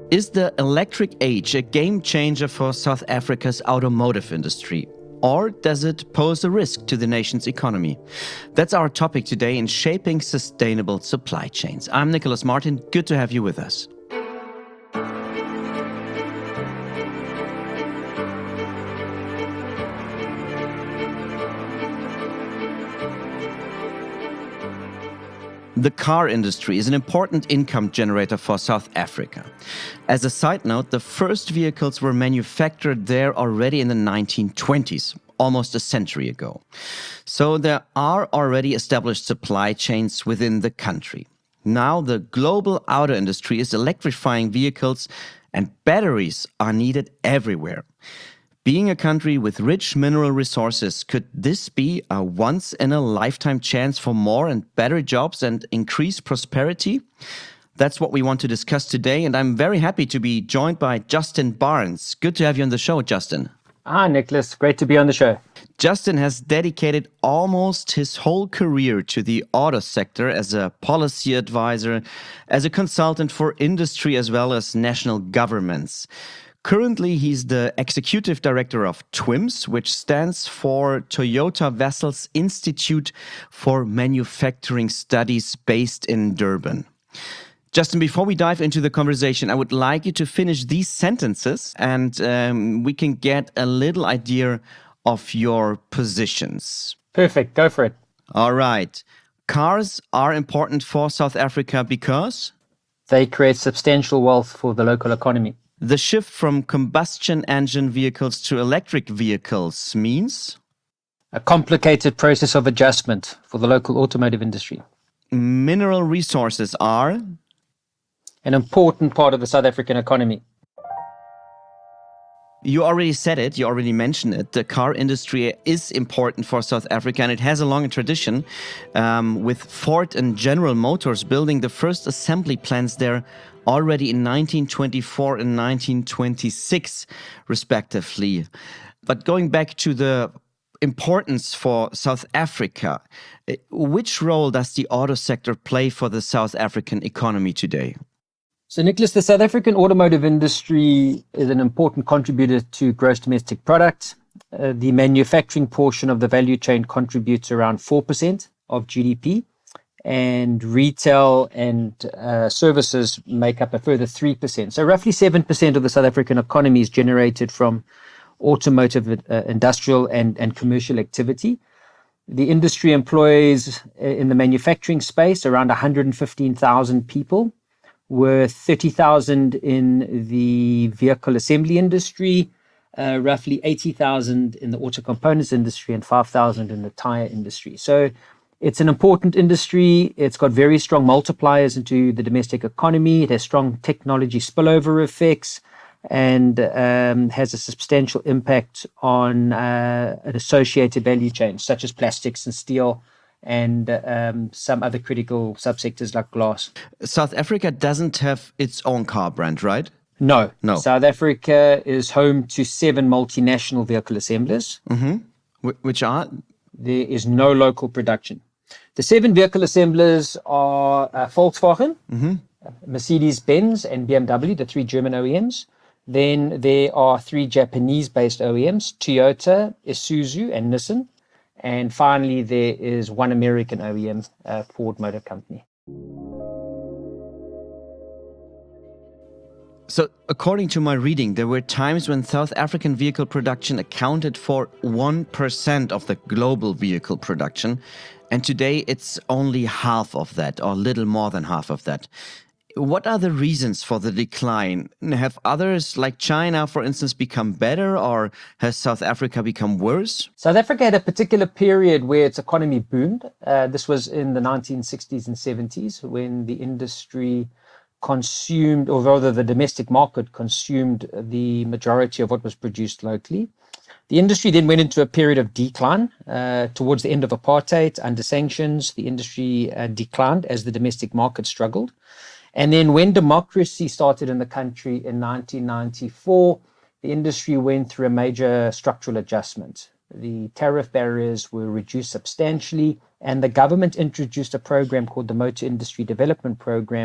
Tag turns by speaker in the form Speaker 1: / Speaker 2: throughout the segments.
Speaker 1: Is the electric age a game changer for South Africa's automotive industry? Or does it pose a risk to the nation's economy? That's our topic today in Shaping Sustainable Supply Chains. I'm Nicholas Martin. Good to have you with us. The car industry is an important income generator for South Africa. As a side note, the first vehicles were manufactured there already in the 1920s, almost a century ago. So there are already established supply chains within the country. Now the global auto industry is electrifying vehicles and batteries are needed everywhere. Being a country with rich mineral resources, could this be a once-in-a-lifetime chance for more and better jobs and increased prosperity? That's what we want to discuss today, and I'm very happy to be joined by Justin Barnes. Good to have you on the show, Justin.
Speaker 2: Hi, Nicholas. Great to be on the show.
Speaker 1: Justin has dedicated almost his whole career to the auto sector as a policy advisor, as a consultant for industry as well as national governments. Currently, he's the executive director of TWIMS, which stands for Toyota Vessels Institute for Manufacturing Studies based in Durban. Justin, before we dive into the conversation, I would like you to finish these sentences and we can get a little idea of your positions.
Speaker 2: Perfect. Go for it.
Speaker 1: All right. Cars are important for South Africa because
Speaker 2: they create substantial wealth for the local economy.
Speaker 1: The shift from combustion engine vehicles to electric vehicles means
Speaker 2: a complicated process of adjustment for the local automotive industry.
Speaker 1: Mineral resources are
Speaker 2: an important part of the South African economy.
Speaker 1: You already said it, you already mentioned it. The car industry is important for South Africa and it has a long tradition, with Ford and General Motors building the first assembly plants there already in 1924 and 1926, respectively. But going back to the importance for South Africa, which role does the auto sector play for the South African economy today?
Speaker 2: So, Nicholas, the South African automotive industry is an important contributor to gross domestic product. The manufacturing portion of the value chain contributes around 4% of GDP, and retail and services make up a further 3%. So roughly 7% of the South African economy is generated from automotive, industrial and commercial activity. The industry employs in the manufacturing space around 115,000 people, with 30,000 in the vehicle assembly industry, roughly 80,000 in the auto components industry, and 5,000 in the tire industry. So it's an important industry. It's got very strong multipliers into the domestic economy. It has strong technology spillover effects and has a substantial impact on an associated value chain, such as plastics and steel, and some other critical subsectors like glass.
Speaker 1: South Africa doesn't have its own car brand, right?
Speaker 2: No. South Africa is home to 7 multinational vehicle assemblers.
Speaker 1: Mm-hmm. Which are?
Speaker 2: There is no local production. The 7 vehicle assemblers are Volkswagen, Mercedes-Benz and BMW, the 3 German OEMs. Then there are 3 Japanese-based OEMs, Toyota, Isuzu and Nissan. And finally, there is 1 American OEM, Ford Motor Company.
Speaker 1: So, according to my reading, there were times when South African vehicle production accounted for 1% of the global vehicle production. And today it's only half of that, or little more than half of that. What are the reasons for the decline? Have others, like China, for instance, become better, or has South Africa become worse?
Speaker 2: South Africa had a particular period where its economy boomed. This was in the 1960s and 70s, when the industry consumed, or rather the domestic market consumed, the majority of what was produced locally. The industry then went into a period of decline towards the end of apartheid. Under sanctions, the industry declined as the domestic market struggled. And then when democracy started in the country in 1994, the industry went through a major structural adjustment. The tariff barriers were reduced substantially, and the government introduced a program called the Motor Industry Development Program,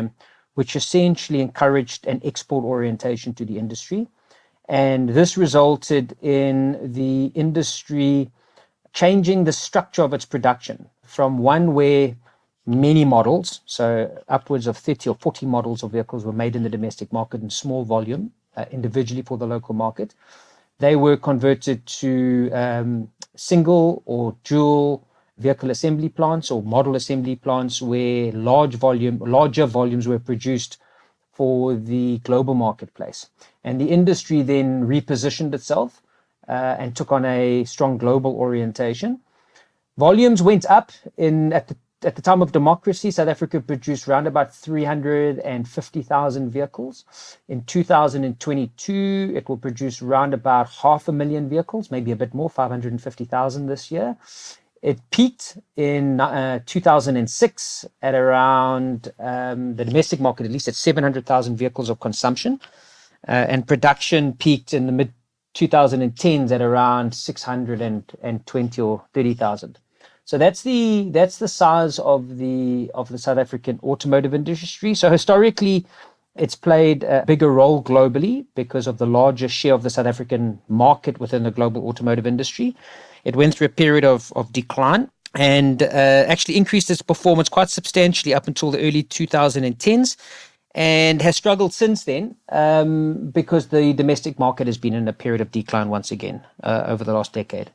Speaker 2: which essentially encouraged an export orientation to the industry. And this resulted in the industry changing the structure of its production from one where many models, so upwards of 30 or 40 models of vehicles were made in the domestic market in small volume, individually for the local market. They were converted to single or dual vehicle assembly plants or model assembly plants where larger volumes were produced for the global marketplace. And the industry then repositioned itself and took on a strong global orientation. Volumes went up at the time of democracy. South Africa produced around about 350,000 vehicles. In 2022, it will produce around about 500,000 vehicles, maybe a bit more, 550,000 this year. It peaked in 2006 at around the domestic market, at least at 700,000 vehicles of consumption. And production peaked in the mid 2010s at around 620 or 30,000. So that's the size of the South African automotive industry. So historically, it's played a bigger role globally because of the larger share of the South African market within the global automotive industry. It went through a period of decline and actually increased its performance quite substantially up until the early 2010s and has struggled since then because the domestic market has been in a period of decline once again over the last decade.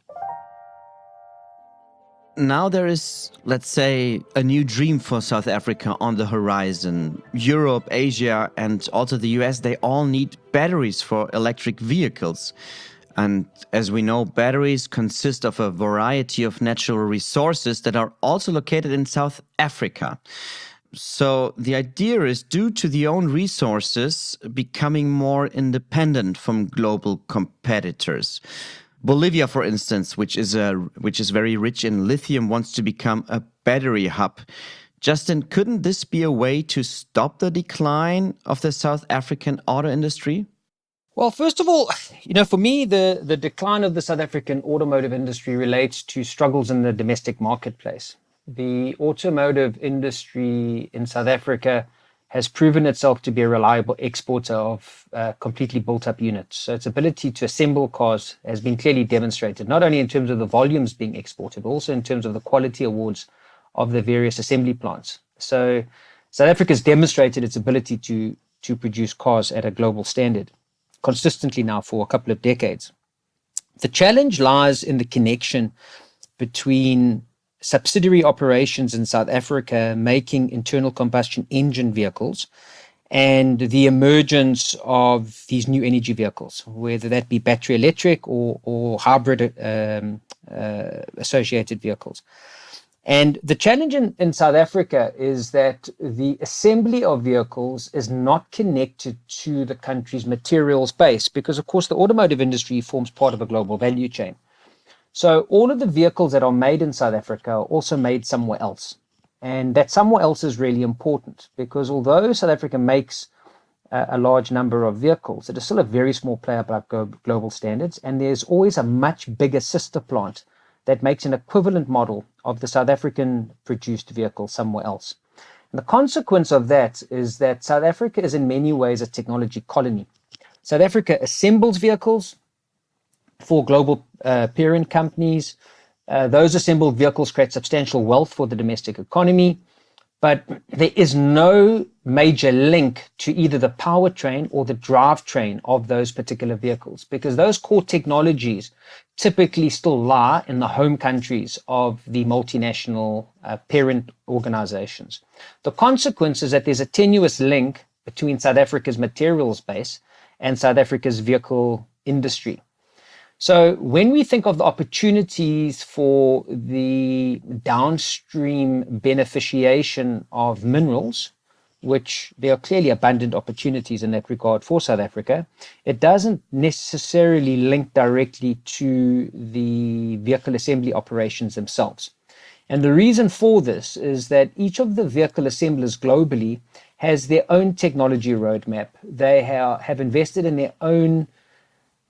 Speaker 1: Now there is, let's say, a new dream for South Africa on the horizon. Europe, Asia, and also the US, they all need batteries for electric vehicles. And as we know, batteries consist of a variety of natural resources that are also located in South Africa. So the idea is, due to the own resources, becoming more independent from global competitors. Bolivia, for instance, which is very rich in lithium, wants to become a battery hub. Justin, couldn't this be a way to stop the decline of the South African auto industry?
Speaker 2: Well, first of all, for me, the decline of the South African automotive industry relates to struggles in the domestic marketplace. The automotive industry in South Africa has proven itself to be a reliable exporter of completely built-up units. So its ability to assemble cars has been clearly demonstrated, not only in terms of the volumes being exported, but also in terms of the quality awards of the various assembly plants. So South Africa has demonstrated its ability to produce cars at a global standard consistently now for a couple of decades. The challenge lies in the connection between subsidiary operations in South Africa making internal combustion engine vehicles and the emergence of these new energy vehicles, whether that be battery electric or hybrid associated vehicles. And the challenge in South Africa is that the assembly of vehicles is not connected to the country's materials base because, of course, the automotive industry forms part of a global value chain. So all of the vehicles that are made in South Africa are also made somewhere else. And that somewhere else is really important because although South Africa makes a large number of vehicles, it is still a very small player by global standards. And there's always a much bigger sister plant that makes an equivalent model of the South African produced vehicle somewhere else. And the consequence of that is that South Africa is in many ways a technology colony. South Africa assembles vehicles for global parent companies. Those assembled vehicles create substantial wealth for the domestic economy, but there is no major link to either the powertrain or the drivetrain of those particular vehicles because those core technologies typically still lie in the home countries of the multinational parent organizations. The consequence is that there's a tenuous link between South Africa's materials base and South Africa's vehicle industry. So when we think of the opportunities for the downstream beneficiation of minerals, which there are clearly abundant opportunities in that regard for South Africa, it doesn't necessarily link directly to the vehicle assembly operations themselves. And the reason for this is that each of the vehicle assemblers globally has their own technology roadmap. They have invested in their own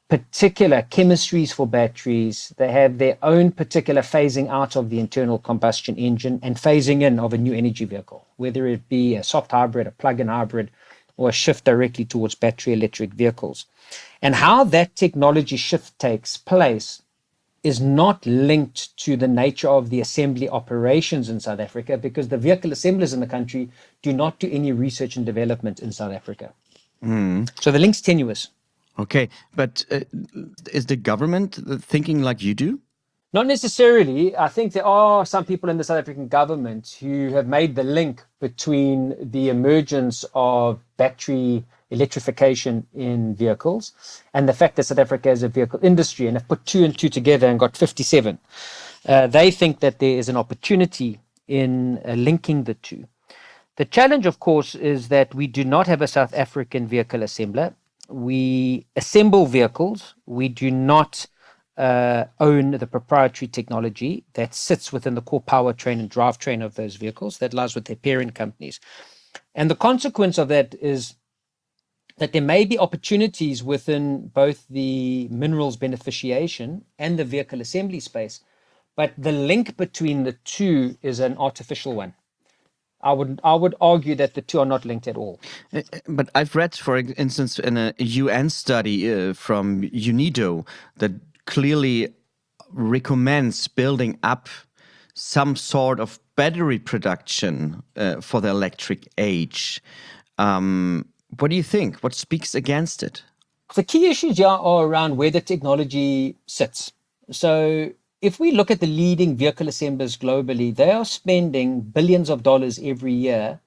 Speaker 2: particular chemistries for batteries. They have their own particular phasing out of the internal combustion engine and phasing in of a new energy vehicle, whether it be a soft hybrid, a plug-in hybrid, or a shift directly towards battery electric vehicles. And how that technology shift takes place is not linked to the nature of the assembly operations in South Africa, because the vehicle assemblers in the country do not do any research and development in South Africa. So the link's tenuous.
Speaker 1: Okay, but is the government thinking like you do?
Speaker 2: Not necessarily. I think there are some people in the South African government who have made the link between the emergence of battery electrification in vehicles and the fact that South Africa has a vehicle industry, and have put 2 and 2 together and got 57. They think that there is an opportunity in linking the two. The challenge, of course, is that we do not have a South African vehicle assembler. We assemble vehicles. We do not own the proprietary technology that sits within the core powertrain and drivetrain of those vehicles. That lies with their parent companies. And the consequence of that is that there may be opportunities within both the minerals beneficiation and the vehicle assembly space, but the link between the two is an artificial one. I would argue that the two are not linked at all.
Speaker 1: But I've read, for instance, in a UN study from UNIDO that clearly recommends building up some sort of battery production for the electric age. What do you think? What speaks against it?
Speaker 2: The key issues here are around where the technology sits. So if we look at the leading vehicle assemblers globally, they are spending billions of dollars every year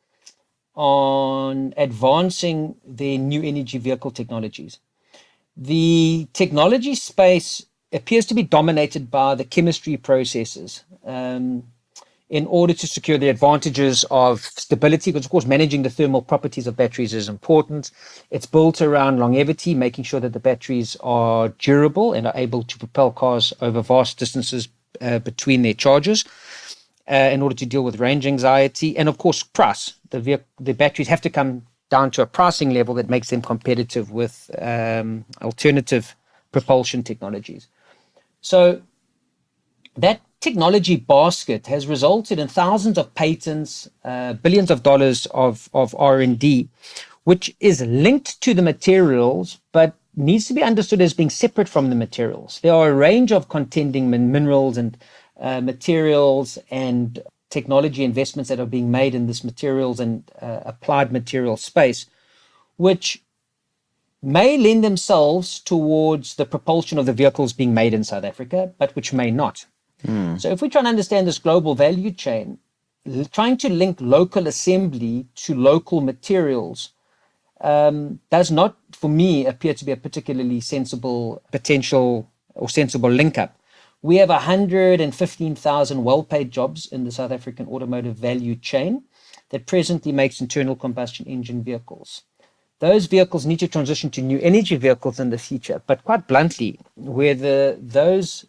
Speaker 2: on advancing their new energy vehicle technologies. The technology space appears to be dominated by the chemistry processes in order to secure the advantages of stability, because of course managing the thermal properties of batteries is important. It's built around longevity, making sure that the batteries are durable and are able to propel cars over vast distances between their charges in order to deal with range anxiety. And of course price. The batteries have to come down to a pricing level that makes them competitive with alternative propulsion technologies. So that technology basket has resulted in thousands of patents, billions of dollars of R&D, which is linked to the materials, but needs to be understood as being separate from the materials. There are a range of contending minerals and materials and technology investments that are being made in this materials and applied material space, which may lend themselves towards the propulsion of the vehicles being made in South Africa, but which may not. So if we try and understand this global value chain, trying to link local assembly to local materials does not, for me, appear to be a particularly sensible potential or sensible link up. We have 115,000 well-paid jobs in the South African automotive value chain that presently makes internal combustion engine vehicles. Those vehicles need to transition to new energy vehicles in the future, but quite bluntly, where those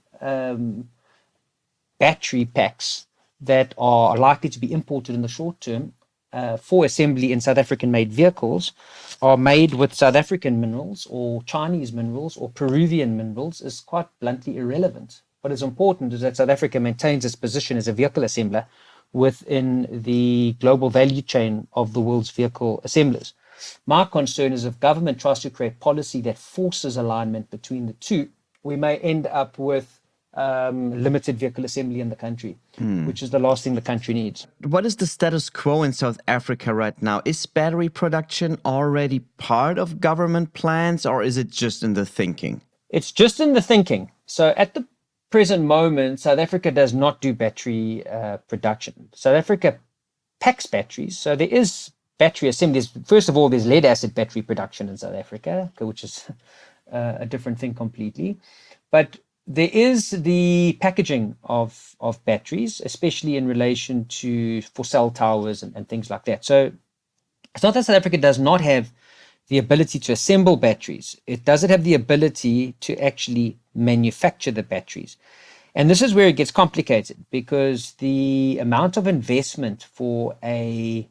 Speaker 2: battery packs that are likely to be imported in the short term for assembly in South African-made vehicles are made with South African minerals or Chinese minerals or Peruvian minerals is quite bluntly irrelevant. What is important is that South Africa maintains its position as a vehicle assembler within the global value chain of the world's vehicle assemblers. My concern is if government tries to create policy that forces alignment between the two, we may end up with limited vehicle assembly in the country, which is the last thing the country needs.
Speaker 1: What is the status quo in South Africa right now? Is battery production already part of government plans, or is it just in the thinking?
Speaker 2: It's just in the thinking. So at the present moment, South Africa does not do battery production. South Africa packs batteries. So there is battery assemblies. First of all, there's lead acid battery production in South Africa, which is a different thing completely. But there is the packaging of batteries, especially in relation to for cell towers and things like that. So it's not that South Africa does not have the ability to assemble batteries. It doesn't have the ability to actually manufacture the batteries. And this is where it gets complicated, because the amount of investment for an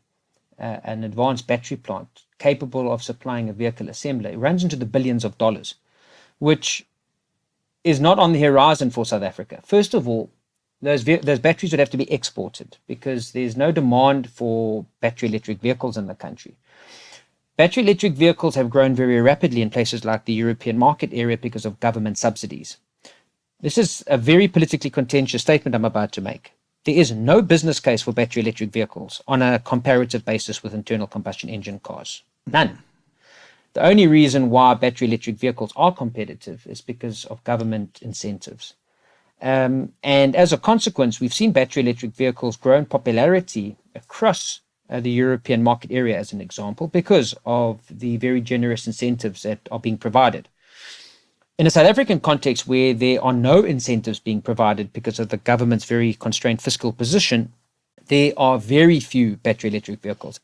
Speaker 2: advanced battery plant capable of supplying a vehicle assembler runs into the billions of dollars. which is not on the horizon for South Africa. First of all, those batteries would have to be exported because there's no demand for battery electric vehicles in the country. Battery electric vehicles have grown very rapidly in places like the European market area because of government subsidies. This is a very politically contentious statement I'm about to make. There is no business case for battery electric vehicles on a comparative basis with internal combustion engine cars. None. The only reason why battery electric vehicles are competitive is because of government incentives. And as a consequence, we've seen battery electric vehicles grow in popularity across the European market area, as an example, because of the very generous incentives that are being provided. In a South African context where there are no incentives being provided because of the government's very constrained fiscal position, there are very few battery electric vehicles.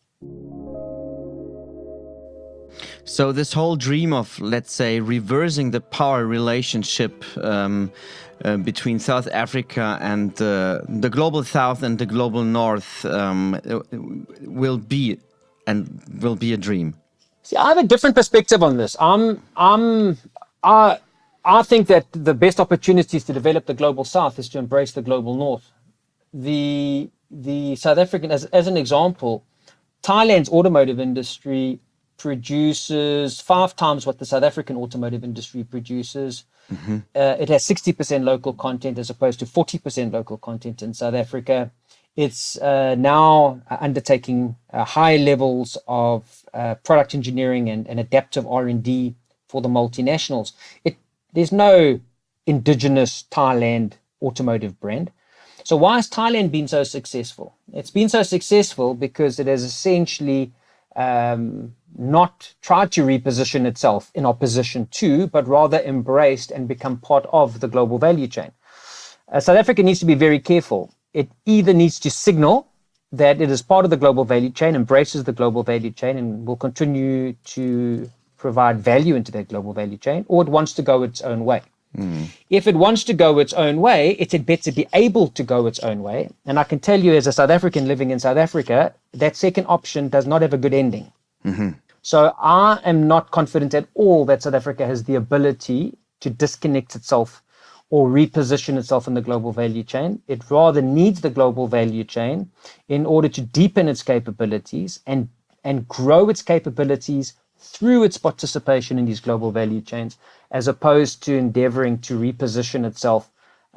Speaker 1: So this whole dream of, let's say, reversing the power relationship between South Africa and the global South and the global North will be a dream.
Speaker 2: See, I have a different perspective on this. I think that the best opportunities to develop the global South is to embrace the global North. The South African, as an example, Thailand's automotive industry produces 5 times what the South African automotive industry produces. Mm-hmm. It has 60% local content as opposed to 40% local content in South Africa. It's now undertaking high levels of product engineering and adaptive R&D for the multinationals. There's no indigenous Thailand automotive brand. So why has Thailand been so successful? It's been so successful because it has essentially not tried to reposition itself in opposition to, but rather embraced and become part of the global value chain. South Africa needs to be very careful. It either needs to signal that it is part of the global value chain, embraces the global value chain, and will continue to provide value into that global value chain, or it wants to go its own way. If it wants to go its own way, it had better be able to go its own way. And I can tell you, as a South African living in South Africa, that second option does not have a good ending. Mm-hmm. So I am not confident at all that South Africa has the ability to disconnect itself or reposition itself in the global value chain. It rather needs the global value chain in order to deepen its capabilities and grow its capabilities through its participation in these global value chains, as opposed to endeavoring to reposition itself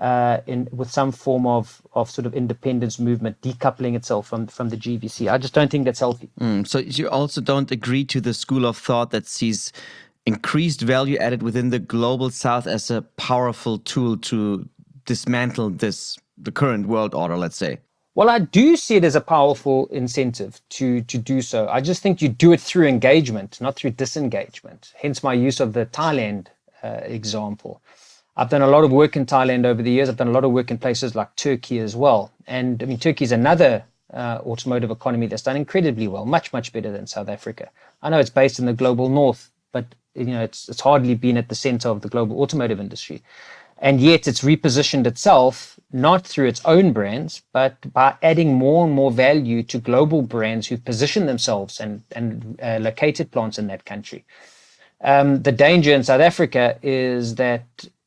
Speaker 2: with some form of sort of independence movement, decoupling itself from the GVC. I just don't think that's healthy.
Speaker 1: So you also don't agree to the school of thought that sees increased value added within the global South as a powerful tool to dismantle the current world order, let's say?
Speaker 2: Well, I do see it as a powerful incentive to do so. I just think you do it through engagement, not through disengagement. Hence my use of the Thailand example. I've done a lot of work in Thailand over the years. I've done a lot of work in places like Turkey as well. And I mean, Turkey is another automotive economy that's done incredibly well, much, much better than South Africa. I know it's based in the global North, but it's hardly been at the center of the global automotive industry. And yet it's repositioned itself, not through its own brands, but by adding more and more value to global brands who've positioned themselves and located plants in that country. The danger in South Africa is that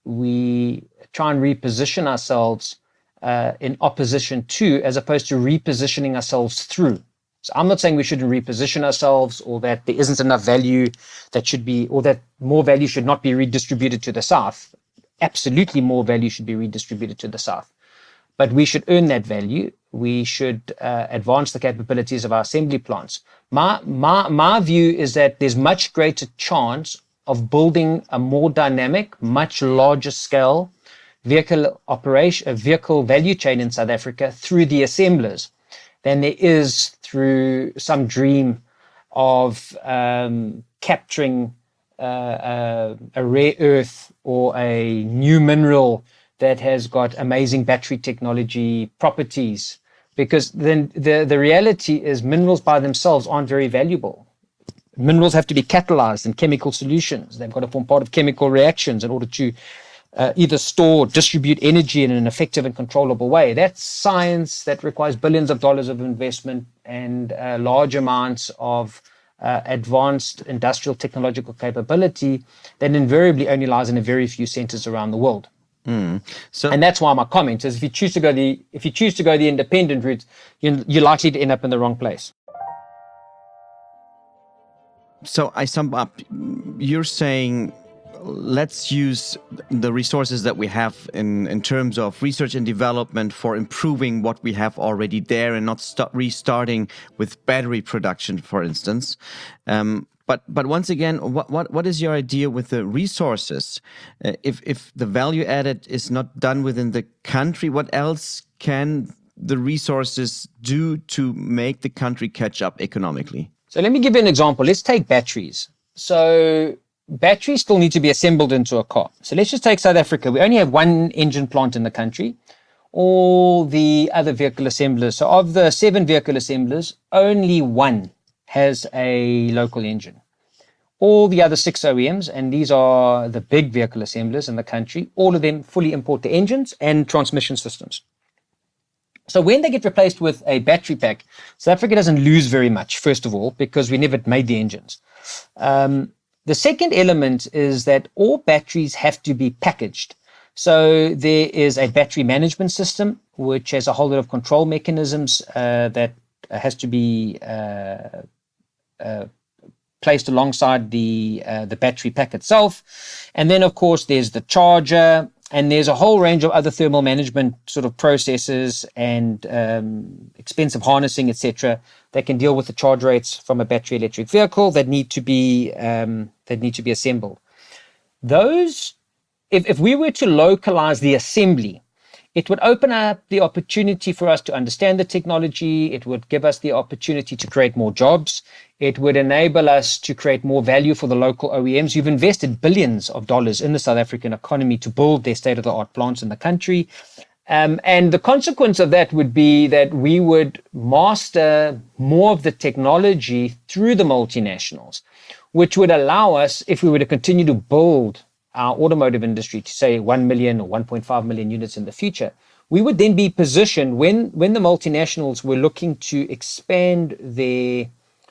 Speaker 2: we try and reposition ourselves in opposition to, as opposed to repositioning ourselves through. So I'm not saying we shouldn't reposition ourselves, or that there isn't enough value that should be, or that more value should not be redistributed to the South. Absolutely more value should be redistributed to the South. But we should earn that value. We should advance the capabilities of our assembly plants. My view is that there's much greater chance of building a more dynamic, much larger scale vehicle value chain in South Africa through the assemblers than there is through some dream of capturing a rare earth or a new mineral that has got amazing battery technology properties. Because then the reality is minerals by themselves aren't very valuable. Minerals have to be catalyzed in chemical solutions. They've got to form part of chemical reactions in order to either store or distribute energy in an effective and controllable way. That's science that requires billions of dollars of investment and large amounts of advanced industrial technological capability that invariably only lies in a very few centers around the world.
Speaker 1: So,
Speaker 2: And that's why my comment is, if you choose to go the independent route, you're likely to end up in the wrong place.
Speaker 1: so I sum up. You're saying let's use the resources that we have in terms of research and development for improving what we have already there, and not restarting with battery production, for instance. But once again, what is your idea with the resources? If the value added is not done within the country, what else can the resources do to make the country catch up economically?
Speaker 2: So let me give you an example. Let's take batteries. So batteries still need to be assembled into a car. So let's just take South Africa. We only have one engine plant in the country. All the other vehicle assemblers, so of the 7 vehicle assemblers, only one has a local engine. All the other 6 OEMs, and these are the big vehicle assemblers in the country, all of them fully import the engines and transmission systems. So when they get replaced with a battery pack, South Africa doesn't lose very much, first of all, because we never made the engines. The second element is that all batteries have to be packaged. So there is a battery management system, which has a whole lot of control mechanisms that has to be placed alongside the battery pack itself. And then, of course, there's the charger, and there's a whole range of other thermal management sort of processes and expensive harnessing, etc., that can deal with the charge rates from a battery electric vehicle that need to be assembled. Those, if we were to localize the assembly, it would open up the opportunity for us to understand the technology. It would give us the opportunity to create more jobs. It would enable us to create more value for the local OEMs who've invested billions of dollars in the South African economy to build their state-of-the-art plants in the country. And the consequence of that would be that we would master more of the technology through the multinationals, which would allow us, if we were to continue to build our automotive industry to say 1 million or 1.5 million units in the future, we would then be positioned when the multinationals were looking to expand their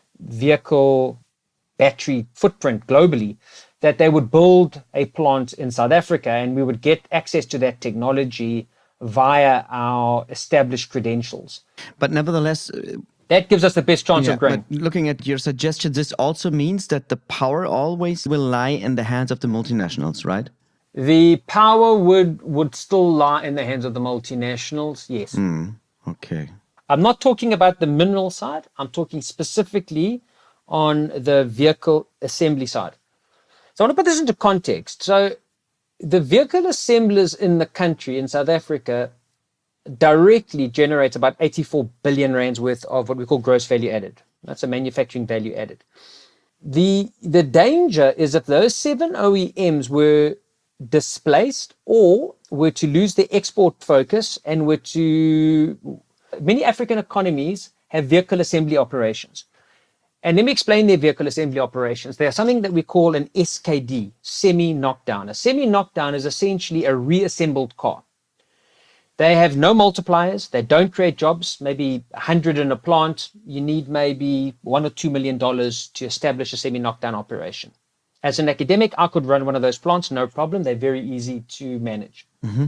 Speaker 2: vehicle battery footprint globally, that they would build a plant in South Africa, and we would get access to that technology via our established credentials.
Speaker 1: But nevertheless,
Speaker 2: that gives us the best chance of growing.
Speaker 1: But looking at your suggestion, this also means that the power always will lie in the hands of the multinationals, right?
Speaker 2: The power would still lie in the hands of the multinationals, yes.
Speaker 1: Okay.
Speaker 2: I'm not talking about the mineral side. I'm talking specifically on the vehicle assembly side. So I want to put this into context. So the vehicle assemblers in the country, in South Africa, directly generate about 84 billion rands worth of what we call gross value added. That's a manufacturing value added. The danger is if those 7 OEMs were displaced or were to lose their export focus and were to... Many African economies have vehicle assembly operations. And let me explain their vehicle assembly operations. They are something that we call an SKD, semi-knockdown. A semi-knockdown is essentially a reassembled car. They have no multipliers. They don't create jobs, maybe 100 in a plant. You need maybe $1 or $2 million to establish a semi-knockdown operation. As an academic, I could run one of those plants, no problem. They're very easy to manage. Mm-hmm.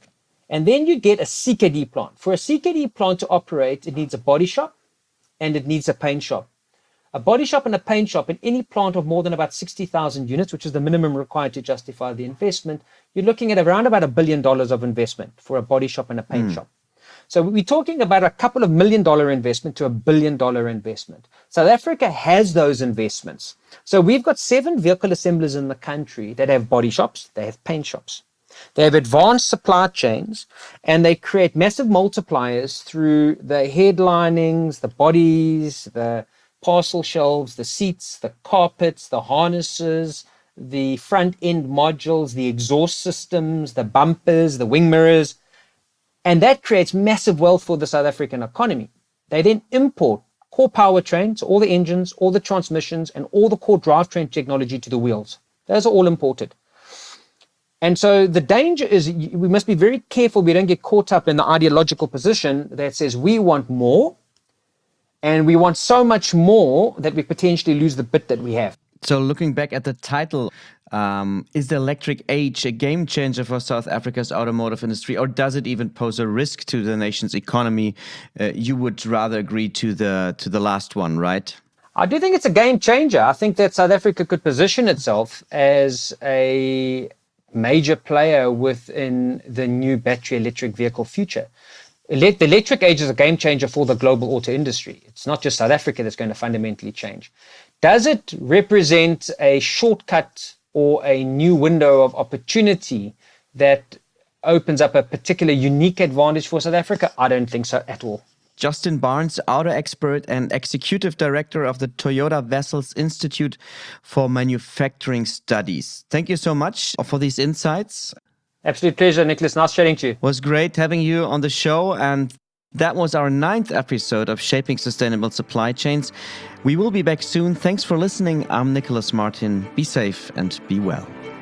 Speaker 2: And then you get a CKD plant. For a CKD plant to operate, it needs a body shop and it needs a paint shop. A body shop and a paint shop in any plant of more than about 60,000 units, which is the minimum required to justify the investment, you're looking at around about $1 billion of investment for a body shop and a paint shop. So we're talking about a couple of $1 million investment to $1 billion investment. South Africa has those investments. So we've got 7 vehicle assemblers in the country that have body shops, they have paint shops. They have advanced supply chains, and they create massive multipliers through the headlinings, the bodies, the parcel shelves, the seats, the carpets, the harnesses, the front end modules, the exhaust systems, the bumpers, the wing mirrors. And that creates massive wealth for the South African economy. They then import core powertrains, all the engines, all the transmissions, and all the core drivetrain technology to the wheels. Those are all imported. And so the danger is we must be very careful we don't get caught up in the ideological position that says we want more And we want so much more that we potentially lose the bit that we have.
Speaker 1: So looking back at the title, is the electric age a game changer for South Africa's automotive industry, or does it even pose a risk to the nation's economy? You would rather agree to the last one, right?
Speaker 2: I do think it's a game changer. I think that South Africa could position itself as a major player within the new battery electric vehicle future. The electric age is a game changer for the global auto industry. It's not just South Africa that's going to fundamentally change. Does it represent a shortcut or a new window of opportunity that opens up a particular unique advantage for South Africa? I don't think so at all.
Speaker 1: Justin Barnes, auto expert and executive director of the Toyota Vessels Institute for Manufacturing Studies. Thank you so much for these insights.
Speaker 2: Absolute pleasure, Nicholas. Nice chatting to you.
Speaker 1: It was great having you on the show, and that was our 9th episode of Shaping Sustainable Supply Chains. We will be back soon. Thanks for listening. I'm Nicholas Martin. Be safe and be well.